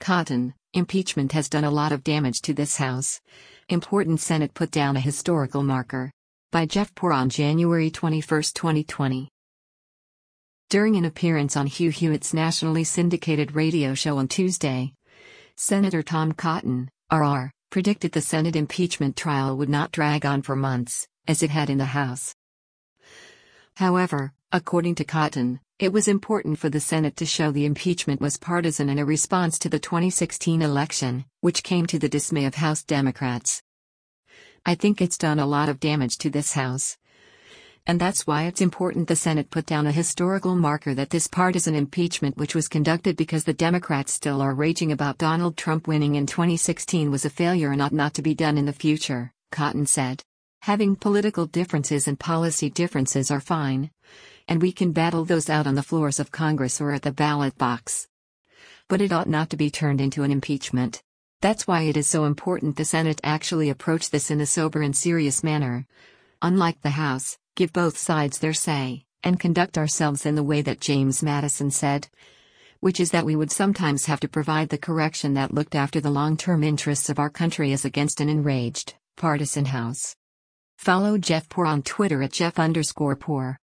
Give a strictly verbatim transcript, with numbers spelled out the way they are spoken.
Cotton, impeachment has done a lot of damage to this House. Important Senate put down a historical marker. By Jeff Poor on January twenty-first, twenty twenty. During an appearance on Hugh Hewitt's nationally syndicated radio show on Tuesday, Senator Tom Cotton, R R, predicted the Senate impeachment trial would not drag on for months, as it had in the House. However, according to Cotton, it was important for the Senate to show the impeachment was partisan and a response to the twenty sixteen election, which came to the dismay of House Democrats. I think it's done a lot of damage to this House. And that's why it's important the Senate put down a historical marker that this partisan impeachment, which was conducted because the Democrats still are raging about Donald Trump winning in twenty sixteen, was a failure and ought not to be done in the future, Cotton said. Having political differences and policy differences are fine, and we can battle those out on the floors of Congress or at the ballot box. But it ought not to be turned into an impeachment. That's why it is so important the Senate actually approach this in a sober and serious manner. Unlike the House, give both sides their say, and conduct ourselves in the way that James Madison said, which is that we would sometimes have to provide the correction that looked after the long-term interests of our country as against an enraged, partisan House. Follow Jeff Poor on Twitter at Jeff underscore Poor.